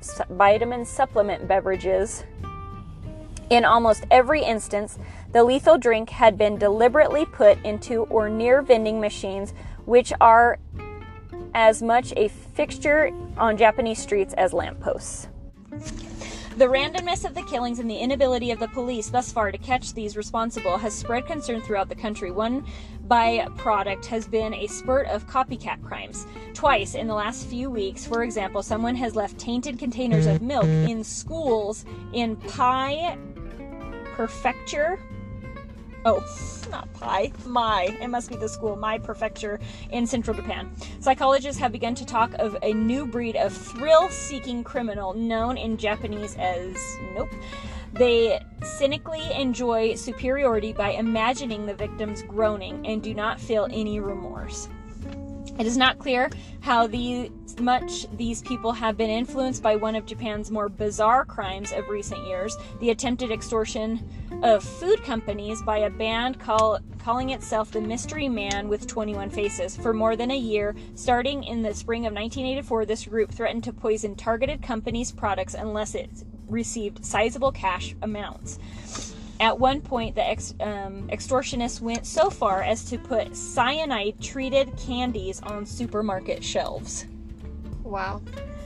beverages. In almost every instance, the lethal drink had been deliberately put into or near vending machines, which are as much a fixture on Japanese streets as lampposts. The randomness of the killings and the inability of the police thus far to catch these responsible has spread concern throughout the country. One byproduct has been a spurt of copycat crimes. Twice in the last few weeks, for example, someone has left tainted containers of milk in schools in Pai Prefecture. Oh, not Pai. Mai. It must be the school. Mai Prefecture in central Japan. Psychologists have begun to talk of a new breed of thrill-seeking criminal known in Japanese as Nope. They cynically enjoy superiority by imagining the victims groaning and do not feel any remorse. It is not clear how much these people have been influenced by one of Japan's more bizarre crimes of recent years, the attempted extortion of food companies by a band calling itself the Mystery Man with 21 Faces. For more than a year, starting in the spring of 1984, this group threatened to poison targeted companies' products unless it received sizable cash amounts. At one point, the extortionists went so far as to put cyanide-treated candies on supermarket shelves. Wow.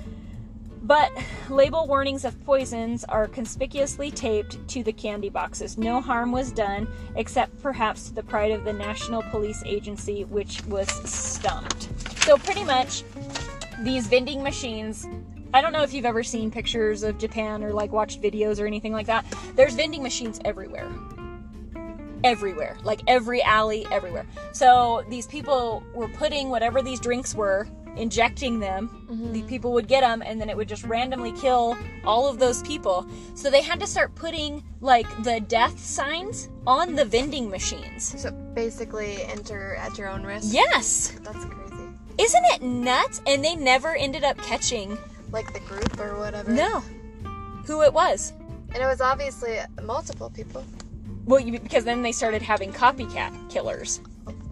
But label warnings of poisons are conspicuously taped to the candy boxes. No harm was done, except perhaps to the pride of the National Police Agency, which was stumped. So pretty much, these vending machines, I don't know if you've ever seen pictures of Japan or like watched videos or anything like that. There's vending machines everywhere. Everywhere. Like every alley, everywhere. So these people were putting whatever these drinks were, injecting them. The people would get them and then it would just randomly kill all of those people. So they had to start putting like the death signs on the vending machines. So basically, enter at your own risk. Yes! That's crazy. Isn't it nuts? And they never ended up catching... Like the group or whatever. No. Who it was. And it was obviously multiple people. Well, because then they started having copycat killers.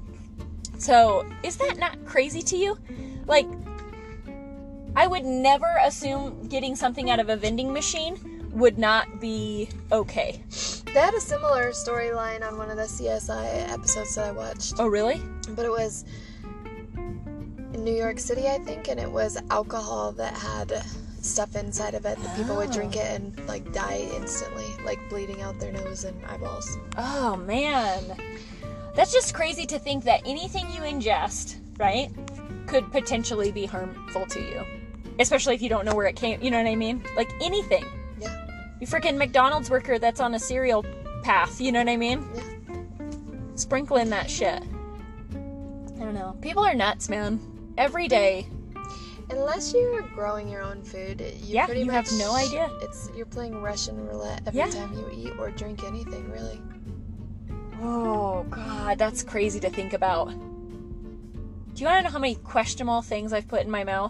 So, is that not crazy to you? Like, I would never assume getting something out of a vending machine would not be okay. They had a similar storyline on one of the CSI episodes that I watched. Oh, really? But it was in New York City, I think, and it was alcohol that had stuff inside of it. The people would drink it and like die instantly, like bleeding out their nose and eyeballs. Oh, man. That's just crazy to think that anything you ingest, right, could potentially be harmful to you. Especially if you don't know where it came, you know what I mean? Like anything. Yeah. You freaking McDonald's worker that's on a cereal path, you know what I mean? Yeah. Sprinkling that shit. I don't know. People are nuts, man. Every day. Unless you're growing your own food, you pretty you much have no idea. You're playing Russian roulette every time you eat or drink anything, really. Oh, God, that's crazy to think about. Do you want to know how many questionable things I've put in my mouth?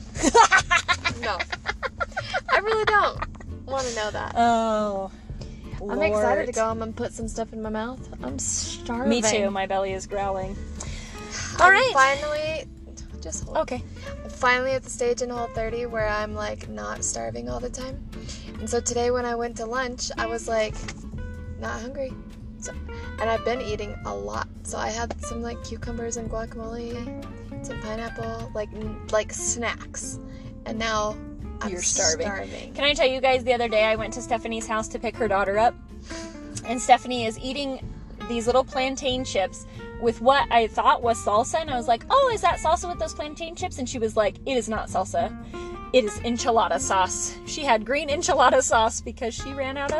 No. I really don't want to know that. Oh, I'm excited to go home and put some stuff in my mouth. I'm starving. Me too. My belly is growling. All right. Finally, just hold. Okay. I'm finally at the stage in Whole 30 where I'm like not starving all the time. And so today when I went to lunch, I was like not hungry. So, and I've been eating a lot. So I had some like cucumbers and guacamole, some pineapple, like snacks. And now You're starving. Can I tell you guys, the other day I went to Stephanie's house to pick her daughter up, and Stephanie is eating these little plantain chips with what I thought was salsa, and I was like, oh, is that salsa with those plantain chips? And she was like, it is not salsa. It is enchilada sauce. She had green enchilada sauce because she ran out of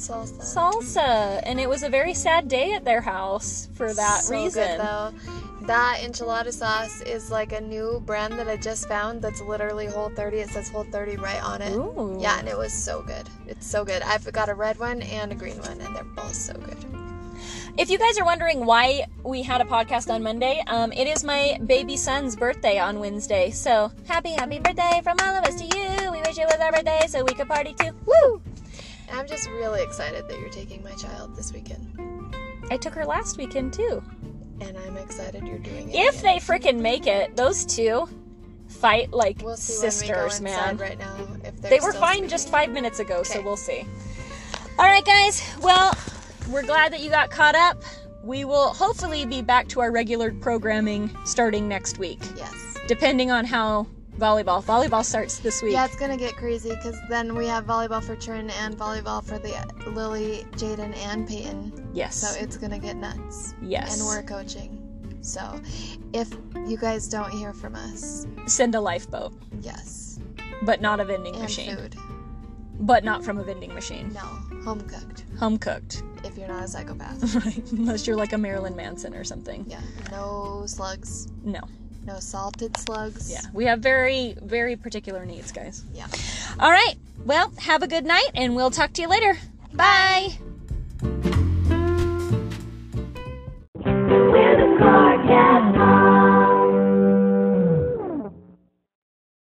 salsa. And it was a very sad day at their house for that reason. Good, though. That enchilada sauce is like a new brand that I just found that's literally Whole 30. It says Whole 30 right on it. Ooh. Yeah, and it was so good. It's so good. I've got a red one and a green one, and they're both so good. If you guys are wondering why we had a podcast on Monday, it is my baby son's birthday on Wednesday. So, happy birthday from all of us to you. We wish it was our birthday so we could party too. Woo! And I'm just really excited that you're taking my child this weekend. I took her last weekend too. And I'm excited you're doing it. If they freaking make it, those two fight like we'll see sisters, when we go man. Right now, if They were still fine sleeping. just 5 minutes ago, so Okay. we'll see. All right, guys. Well, we're glad that you got caught up. We will hopefully be back to our regular programming starting next week, Yes. depending on how volleyball starts this week. Yeah, it's gonna get crazy because then we have volleyball for Trin and volleyball for the Lily, Jaden, and Peyton. Yes. So it's gonna get nuts. Yes. And we're coaching. So if you guys don't hear from us, Send a lifeboat, yes. but not a vending And machine. food. But not from a vending machine. No, home cooked. Home cooked. If you're not a psychopath. Right. Unless you're like a Marilyn Manson or something. Yeah. No slugs. No. No salted slugs. Yeah. We have very, very particular needs, guys. Yeah. All right. Well, have a good night, and we'll talk to you later. Bye.